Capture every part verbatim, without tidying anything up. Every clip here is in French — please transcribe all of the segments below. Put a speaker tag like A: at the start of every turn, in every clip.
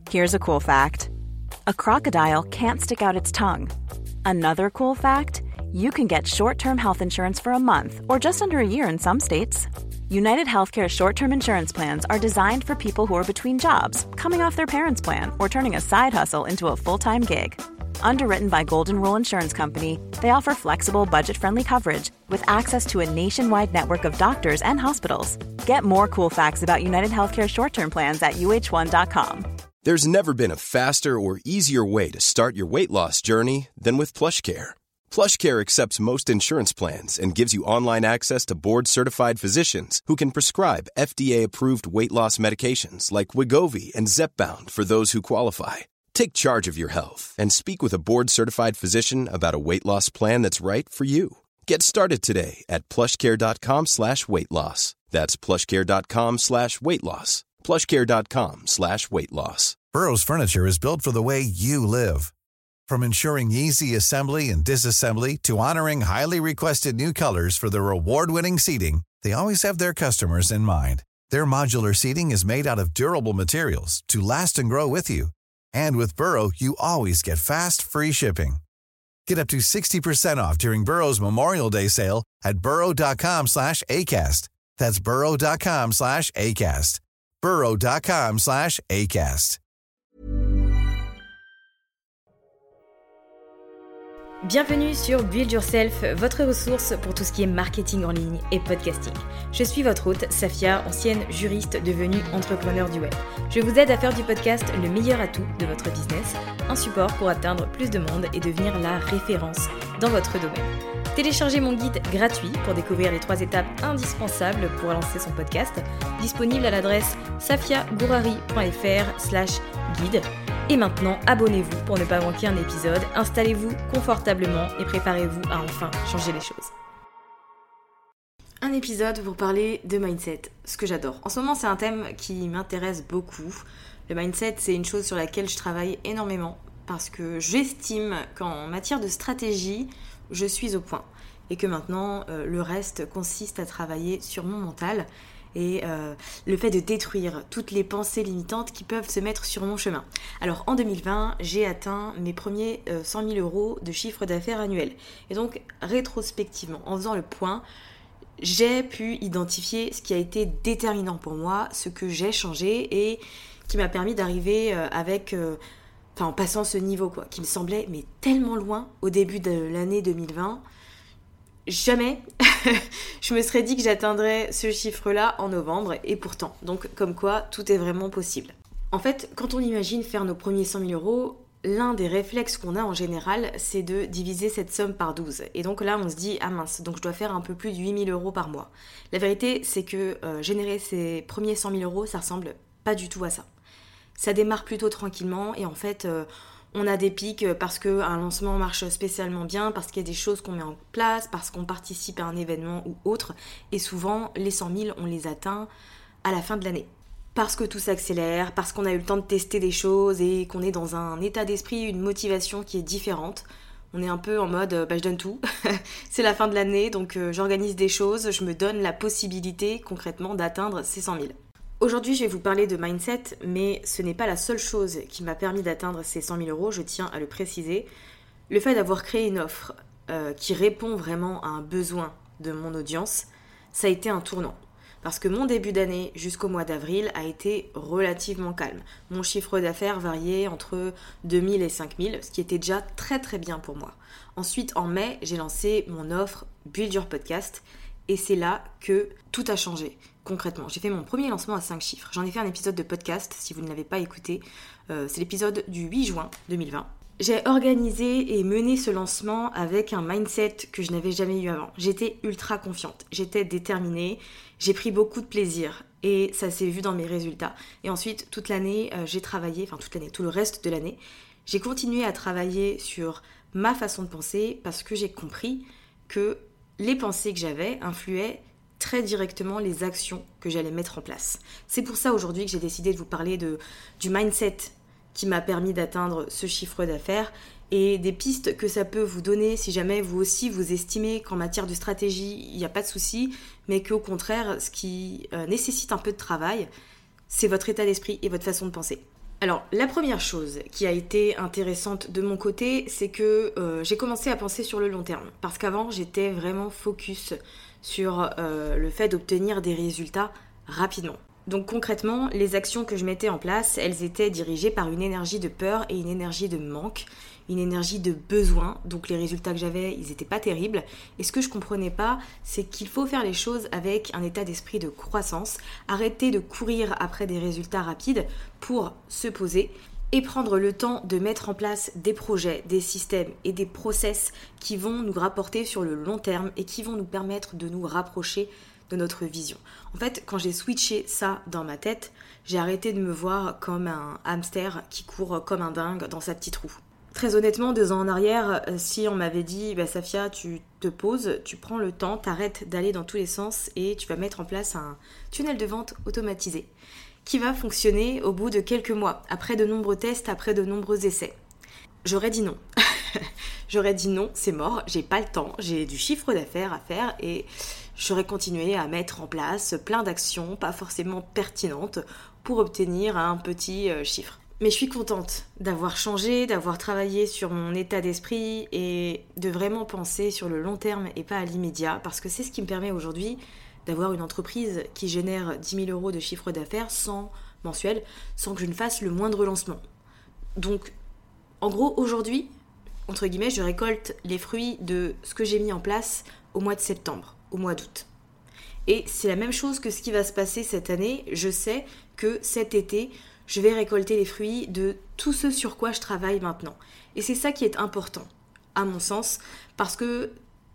A: Here's a cool fact. A crocodile can't stick out its tongue. Another cool fact, you can get short-term health insurance for a month or just under a year in some states. United Healthcare short-term insurance plans are designed for people who are between jobs, coming off their parents' plan, or turning a side hustle into a full-time gig. Underwritten by Golden Rule Insurance Company, they offer flexible, budget-friendly coverage with access to a nationwide network of doctors and hospitals. Get more cool facts about United Healthcare short-term plans at U H one dot com.
B: There's never been a faster or easier way to start your weight loss journey than with PlushCare. PlushCare accepts most insurance plans and gives you online access to board-certified physicians who can prescribe F D A-approved weight loss medications like Wegovy and Zepbound for those who qualify. Take charge of your health and speak with a board-certified physician about a weight loss plan that's right for you. Get started today at plushcare.com slash weight loss. That's plushcare.com slash weight loss. plushcare.com slash weight loss.
C: Burrow's furniture is built for the way you live. From ensuring easy assembly and disassembly to honoring highly requested new colors for their award-winning seating, they always have their customers in mind. Their modular seating is made out of durable materials to last and grow with you. And with Burrow, you always get fast, free shipping. Get up to sixty percent off during Burrow's Memorial Day sale at burrow.com slash ACAST. That's burrow.com slash ACAST. burrow.com slash ACAST.
D: Bienvenue sur Build Yourself, votre ressource pour tout ce qui est marketing en ligne et podcasting. Je suis votre hôte, Safia, ancienne juriste devenue entrepreneur du web. Je vous aide à faire du podcast le meilleur atout de votre business, un support pour atteindre plus de monde et devenir la référence dans votre domaine. Téléchargez mon guide gratuit pour découvrir les trois étapes indispensables pour lancer son podcast, disponible à l'adresse safiagourari.fr slash guide. Et maintenant, abonnez-vous pour ne pas manquer un épisode, installez-vous confortablement et préparez-vous à enfin changer les choses. Un épisode pour parler de mindset, ce que j'adore. En ce moment, c'est un thème qui m'intéresse beaucoup. Le mindset, c'est une chose sur laquelle je travaille énormément parce que j'estime qu'en matière de stratégie, je suis au point et que maintenant, euh, le reste consiste à travailler sur mon mental et euh, le fait de détruire toutes les pensées limitantes qui peuvent se mettre sur mon chemin. Alors en deux mille vingt, j'ai atteint mes premiers euh, cent mille euros de chiffre d'affaires annuel. Et donc rétrospectivement, en faisant le point, j'ai pu identifier ce qui a été déterminant pour moi, ce que j'ai changé et qui m'a permis d'arriver euh, avec... Euh, enfin en passant ce niveau quoi, qui me semblait mais tellement loin au début de l'année deux mille vingt. Jamais je me serais dit que j'atteindrais ce chiffre-là en novembre et pourtant, donc comme quoi tout est vraiment possible. En fait, quand on imagine faire nos premiers cent mille euros, l'un des réflexes qu'on a en général, c'est de diviser cette somme par douze. Et donc là, on se dit, ah mince, donc je dois faire un peu plus de huit mille euros par mois. La vérité, c'est que euh, générer ces premiers cent mille euros, ça ressemble pas du tout à ça. Ça démarre plutôt tranquillement et en fait... Euh, On a des pics parce qu'un lancement marche spécialement bien, parce qu'il y a des choses qu'on met en place, parce qu'on participe à un événement ou autre. Et souvent, les cent mille, on les atteint à la fin de l'année. Parce que tout s'accélère, parce qu'on a eu le temps de tester des choses et qu'on est dans un état d'esprit, une motivation qui est différente. On est un peu en mode, bah, je donne tout. C'est la fin de l'année, donc euh, j'organise des choses, je me donne la possibilité concrètement d'atteindre ces cent mille. Aujourd'hui, je vais vous parler de mindset, mais ce n'est pas la seule chose qui m'a permis d'atteindre ces cent mille euros, je tiens à le préciser. Le fait d'avoir créé une offre euh, qui répond vraiment à un besoin de mon audience, ça a été un tournant. Parce que mon début d'année jusqu'au mois d'avril a été relativement calme. Mon chiffre d'affaires variait entre deux mille et cinq mille, ce qui était déjà très très bien pour moi. Ensuite, en mai, j'ai lancé mon offre Build Your Podcast et c'est là que tout a changé. Concrètement, j'ai fait mon premier lancement à cinq chiffres. J'en ai fait un épisode de podcast, si vous ne l'avez pas écouté. Euh, c'est l'épisode du huit juin deux mille vingt. J'ai organisé et mené ce lancement avec un mindset que je n'avais jamais eu avant. J'étais ultra confiante, j'étais déterminée, j'ai pris beaucoup de plaisir et ça s'est vu dans mes résultats. Et ensuite, toute l'année, euh, j'ai travaillé, enfin toute l'année, tout le reste de l'année, j'ai continué à travailler sur ma façon de penser parce que j'ai compris que les pensées que j'avais influaient très directement les actions que j'allais mettre en place. C'est pour ça aujourd'hui que j'ai décidé de vous parler de, du mindset qui m'a permis d'atteindre ce chiffre d'affaires et des pistes que ça peut vous donner si jamais vous aussi vous estimez qu'en matière de stratégie, il n'y a pas de souci, mais qu'au contraire, ce qui euh, nécessite un peu de travail, c'est votre état d'esprit et votre façon de penser. Alors, la première chose qui a été intéressante de mon côté, c'est que euh, j'ai commencé à penser sur le long terme. Parce qu'avant, j'étais vraiment focus sur euh, le fait d'obtenir des résultats rapidement. Donc concrètement, les actions que je mettais en place, elles étaient dirigées par une énergie de peur et une énergie de manque, une énergie de besoin. Donc les résultats que j'avais, ils n'étaient pas terribles. Et ce que je comprenais pas, c'est qu'il faut faire les choses avec un état d'esprit de croissance, arrêter de courir après des résultats rapides pour se poser et prendre le temps de mettre en place des projets, des systèmes et des process qui vont nous rapporter sur le long terme et qui vont nous permettre de nous rapprocher de notre vision. En fait, quand j'ai switché ça dans ma tête, j'ai arrêté de me voir comme un hamster qui court comme un dingue dans sa petite roue. Très honnêtement, deux ans en arrière, si on m'avait dit bah, « Safia, tu te poses, tu prends le temps, t'arrêtes d'aller dans tous les sens et tu vas mettre en place un tunnel de vente automatisé qui va fonctionner au bout de quelques mois, après de nombreux tests, après de nombreux essais. » J'aurais dit non. J'aurais dit non, c'est mort, j'ai pas le temps, j'ai du chiffre d'affaires à faire et j'aurais continué à mettre en place plein d'actions pas forcément pertinentes pour obtenir un petit chiffre. Mais je suis contente d'avoir changé, d'avoir travaillé sur mon état d'esprit et de vraiment penser sur le long terme et pas à l'immédiat, parce que c'est ce qui me permet aujourd'hui d'avoir une entreprise qui génère dix mille euros de chiffre d'affaires sans mensuel, sans que je ne fasse le moindre lancement. Donc, en gros, aujourd'hui, entre guillemets, je récolte les fruits de ce que j'ai mis en place au mois de septembre, au mois d'août. Et c'est la même chose que ce qui va se passer cette année. Je sais que cet été, je vais récolter les fruits de tout ce sur quoi je travaille maintenant. Et c'est ça qui est important, à mon sens, parce que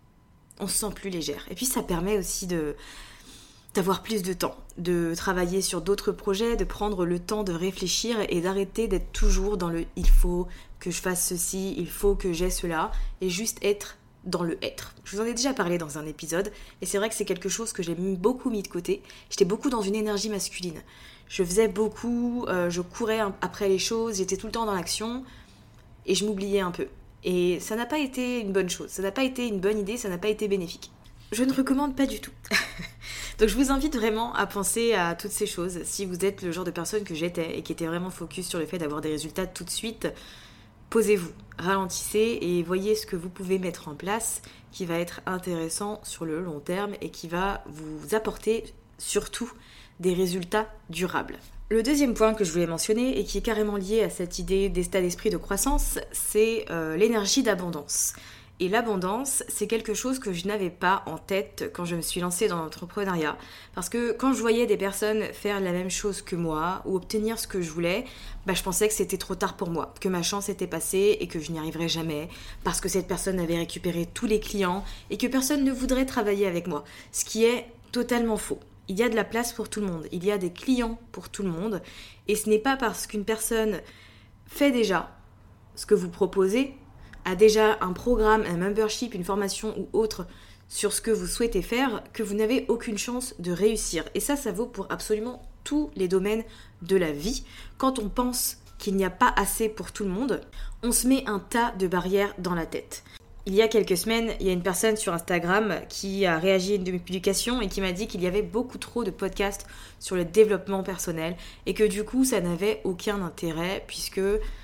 D: on se sent plus légère. Et puis ça permet aussi de, d'avoir plus de temps, de travailler sur d'autres projets, de prendre le temps de réfléchir et d'arrêter d'être toujours dans le « il faut que je fasse ceci, il faut que j'ai cela » et juste être dans le être. Je vous en ai déjà parlé dans un épisode et c'est vrai que c'est quelque chose que j'ai beaucoup mis de côté. J'étais beaucoup dans une énergie masculine. Je faisais beaucoup, euh, je courais après les choses, j'étais tout le temps dans l'action et je m'oubliais un peu. Et ça n'a pas été une bonne chose, ça n'a pas été une bonne idée, ça n'a pas été bénéfique. Je ne recommande pas du tout. Donc je vous invite vraiment à penser à toutes ces choses. Si vous êtes le genre de personne que j'étais et qui était vraiment focus sur le fait d'avoir des résultats tout de suite, posez-vous, ralentissez et voyez ce que vous pouvez mettre en place qui va être intéressant sur le long terme et qui va vous apporter surtout des résultats durables. Le deuxième point que je voulais mentionner et qui est carrément lié à cette idée d'état d'esprit de croissance, c'est euh, l'énergie d'abondance. Et l'abondance, c'est quelque chose que je n'avais pas en tête quand je me suis lancée dans l'entrepreneuriat. Parce que quand je voyais des personnes faire la même chose que moi ou obtenir ce que je voulais, bah je pensais que c'était trop tard pour moi, que ma chance était passée et que je n'y arriverais jamais, parce que cette personne avait récupéré tous les clients et que personne ne voudrait travailler avec moi. Ce qui est totalement faux. Il y a de la place pour tout le monde, il y a des clients pour tout le monde, et ce n'est pas parce qu'une personne fait déjà ce que vous proposez, a déjà un programme, un membership, une formation ou autre sur ce que vous souhaitez faire, que vous n'avez aucune chance de réussir. Et ça, ça vaut pour absolument tous les domaines de la vie. Quand on pense qu'il n'y a pas assez pour tout le monde, on se met un tas de barrières dans la tête. Il y a quelques semaines, il y a une personne sur Instagram qui a réagi à une de mes publications et qui m'a dit qu'il y avait beaucoup trop de podcasts sur le développement personnel et que du coup, ça n'avait aucun intérêt puisque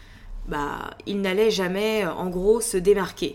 D: bah, il n'allait jamais, en gros, se démarquer.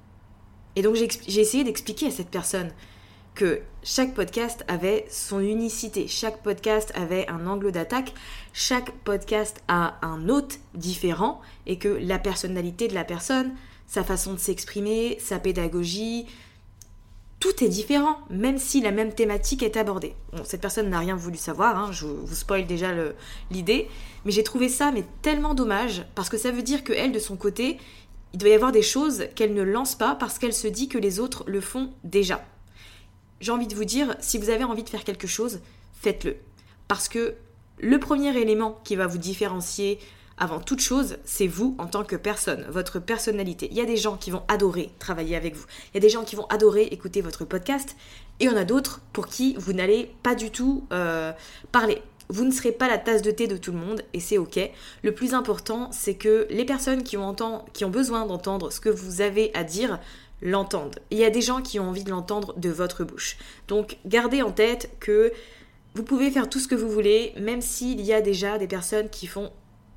D: Et donc, j'ai, j'ai essayé d'expliquer à cette personne que chaque podcast avait son unicité, chaque podcast avait un angle d'attaque, chaque podcast a un hôte différent et que la personnalité de la personne, sa façon de s'exprimer, sa pédagogie, tout est différent, même si la même thématique est abordée. Bon, cette personne n'a rien voulu savoir, hein, je vous spoil déjà le, l'idée, mais j'ai trouvé ça mais tellement dommage, parce que ça veut dire qu'elle, de son côté, il doit y avoir des choses qu'elle ne lance pas parce qu'elle se dit que les autres le font déjà. J'ai envie de vous dire, si vous avez envie de faire quelque chose, faites-le. Parce que le premier élément qui va vous différencier avant toute chose, c'est vous en tant que personne, votre personnalité. Il y a des gens qui vont adorer travailler avec vous. Il y a des gens qui vont adorer écouter votre podcast. Et il y en a d'autres pour qui vous n'allez pas du tout euh, parler. Vous ne serez pas la tasse de thé de tout le monde et c'est ok. Le plus important, c'est que les personnes qui ont, entend, qui ont besoin d'entendre ce que vous avez à dire l'entendent. Et il y a des gens qui ont envie de l'entendre de votre bouche. Donc gardez en tête que vous pouvez faire tout ce que vous voulez, même s'il y a déjà des personnes qui font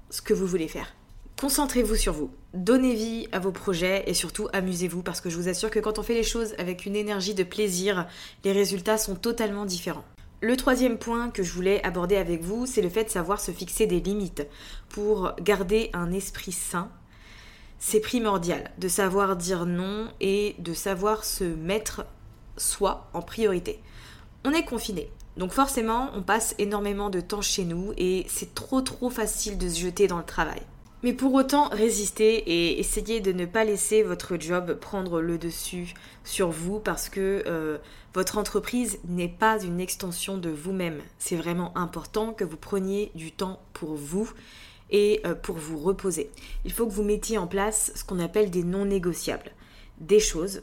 D: ce que vous voulez faire. Concentrez-vous sur vous, donnez vie à vos projets et surtout amusez-vous parce que je vous assure que quand on fait les choses avec une énergie de plaisir, les résultats sont totalement différents. Le troisième point que je voulais aborder avec vous, c'est le fait de savoir se fixer des limites pour garder un esprit sain. C'est primordial de savoir dire non et de savoir se mettre soi en priorité. On est confiné, donc forcément on passe énormément de temps chez nous et c'est trop trop facile de se jeter dans le travail. Mais pour autant, résistez et essayez de ne pas laisser votre job prendre le dessus sur vous parce que euh, votre entreprise n'est pas une extension de vous-même. C'est vraiment important que vous preniez du temps pour vous et euh, pour vous reposer. Il faut que vous mettiez en place ce qu'on appelle des non négociables. Des choses,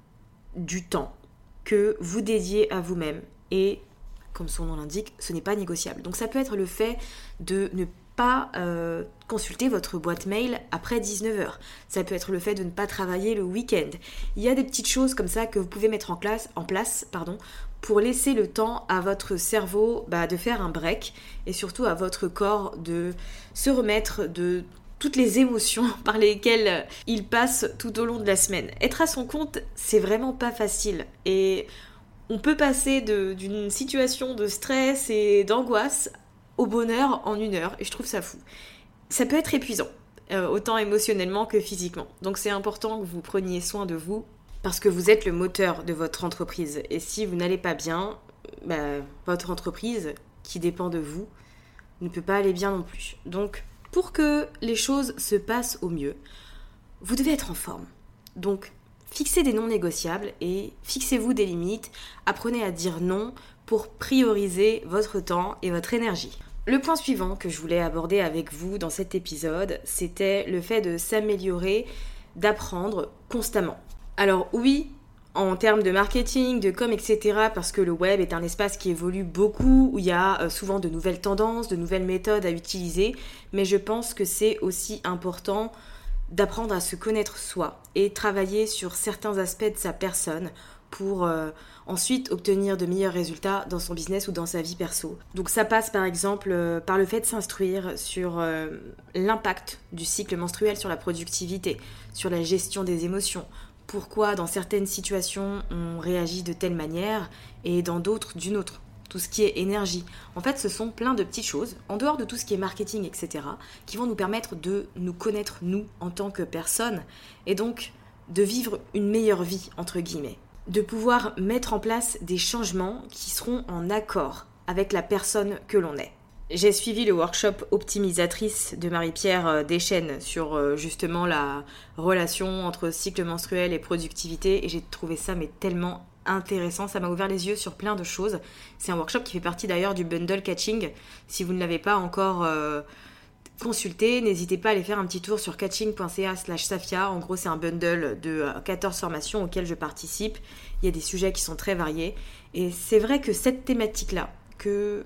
D: du temps que vous dédiez à vous-même et, comme son nom l'indique, ce n'est pas négociable. Donc ça peut être le fait de ne pas pas euh, consulter votre boîte mail après dix-neuf heures. Ça peut être le fait de ne pas travailler le week-end. Il y a des petites choses comme ça que vous pouvez mettre en, classe, en place pardon, pour laisser le temps à votre cerveau bah, de faire un break et surtout à votre corps de se remettre de toutes les émotions par lesquelles il passe tout au long de la semaine. Être à son compte, c'est vraiment pas facile et on peut passer de, d'une situation de stress et d'angoisse au bonheur en une heure et je trouve ça fou. Ça peut être épuisant, euh, autant émotionnellement que physiquement. Donc c'est important que vous preniez soin de vous parce que vous êtes le moteur de votre entreprise. Et si vous n'allez pas bien, bah, votre entreprise, qui dépend de vous, ne peut pas aller bien non plus. Donc pour que les choses se passent au mieux, vous devez être en forme. Donc fixez des non négociables et fixez-vous des limites. Apprenez à dire non pour prioriser votre temps et votre énergie. Le point suivant que je voulais aborder avec vous dans cet épisode, c'était le fait de s'améliorer, d'apprendre constamment. Alors oui, en termes de marketing, de com, et cetera, parce que le web est un espace qui évolue beaucoup, où il y a souvent de nouvelles tendances, de nouvelles méthodes à utiliser, mais je pense que c'est aussi important d'apprendre à se connaître soi et travailler sur certains aspects de sa personne pour euh, ensuite obtenir de meilleurs résultats dans son business ou dans sa vie perso. Donc ça passe par exemple euh, par le fait de s'instruire sur euh, l'impact du cycle menstruel sur la productivité, sur la gestion des émotions, pourquoi dans certaines situations on réagit de telle manière et dans d'autres d'une autre. Tout ce qui est énergie. En fait, ce sont plein de petites choses, en dehors de tout ce qui est marketing, et cetera, qui vont nous permettre de nous connaître, nous, en tant que personne, et donc de vivre une meilleure vie, entre guillemets. De pouvoir mettre en place des changements qui seront en accord avec la personne que l'on est. J'ai suivi le workshop Optimisatrice de Marie-Pierre Deschênes sur justement la relation entre cycle menstruel et productivité et j'ai trouvé ça mais tellement intéressant, ça m'a ouvert les yeux sur plein de choses. C'est un workshop qui fait partie d'ailleurs du bundle catching. Si vous ne l'avez pas encore euh, consulté, n'hésitez pas à aller faire un petit tour sur catching.ca slash Safia. En gros, c'est un bundle de quatorze formations auxquelles je participe. Il y a des sujets qui sont très variés. Et c'est vrai que cette thématique-là, que,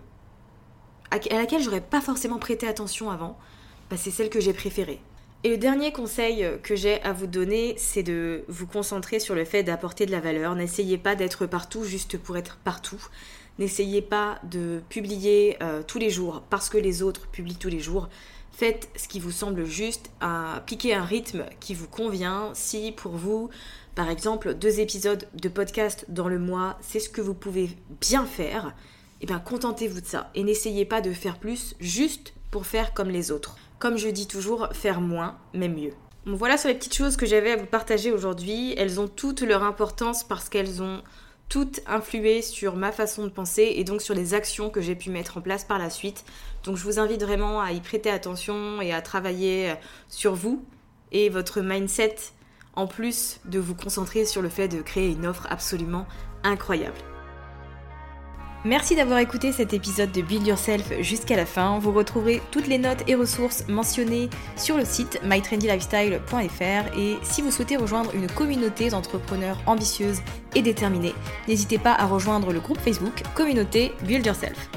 D: à laquelle j'aurais pas forcément prêté attention avant, bah, c'est celle que j'ai préférée. Et le dernier conseil que j'ai à vous donner, c'est de vous concentrer sur le fait d'apporter de la valeur. N'essayez pas d'être partout juste pour être partout. N'essayez pas de publier euh, tous les jours parce que les autres publient tous les jours. Faites ce qui vous semble juste, appliquez un rythme qui vous convient. Si pour vous, par exemple, deux épisodes de podcast dans le mois, c'est ce que vous pouvez bien faire, eh bien contentez-vous de ça. Et n'essayez pas de faire plus juste pour faire comme les autres. Comme je dis toujours, faire moins, mais mieux. Bon, voilà sur les petites choses que j'avais à vous partager aujourd'hui. Elles ont toute leur importance parce qu'elles ont toutes influé sur ma façon de penser et donc sur les actions que j'ai pu mettre en place par la suite. Donc je vous invite vraiment à y prêter attention et à travailler sur vous et votre mindset en plus de vous concentrer sur le fait de créer une offre absolument incroyable. Merci d'avoir écouté cet épisode de Build Yourself jusqu'à la fin. Vous retrouverez toutes les notes et ressources mentionnées sur le site my trendy lifestyle point f r et si vous souhaitez rejoindre une communauté d'entrepreneurs ambitieuses et déterminées, n'hésitez pas à rejoindre le groupe Facebook Communauté Build Yourself.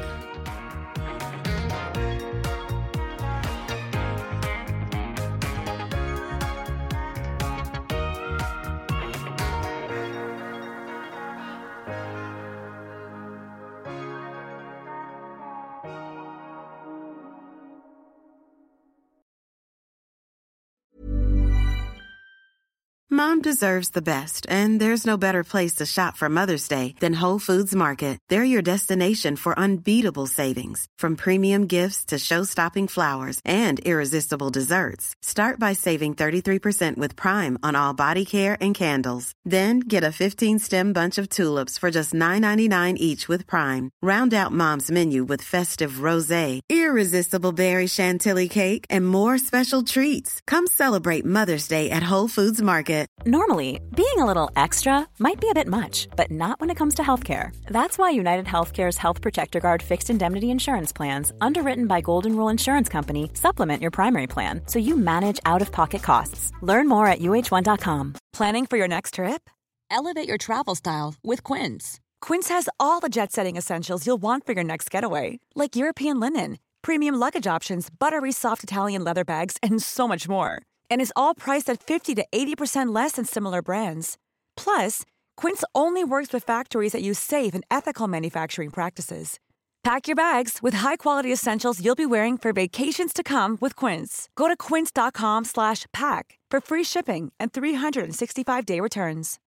E: Mom deserves the best, and there's no better place to shop for Mother's Day than Whole Foods Market. They're your destination for unbeatable savings, from premium gifts to show-stopping flowers and irresistible desserts. Start by saving thirty-three percent with Prime on all body care and candles. Then get a fifteen-stem bunch of tulips for just nine ninety-nine each with Prime. Round out Mom's menu with festive rosé, irresistible berry chantilly cake, and more special treats. Come celebrate Mother's Day at Whole Foods Market.
A: Normally, being a little extra might be a bit much, but not when it comes to healthcare. That's why United Healthcare's Health Protector Guard fixed indemnity insurance plans, underwritten by Golden Rule Insurance Company, supplement your primary plan so you manage out-of-pocket costs. Learn more at U H one dot com.
F: Planning for your next trip? Elevate your travel style with Quince. Quince has all the jet-setting essentials you'll want for your next getaway, like European linen, premium luggage options, buttery soft Italian leather bags, and so much more. And is all priced at fifty to eighty percent less than similar brands. Plus, Quince only works with factories that use safe and ethical manufacturing practices. Pack your bags with high-quality essentials you'll be wearing for vacations to come with Quince. Go to quince dot com slash pack for free shipping and three sixty-five day returns.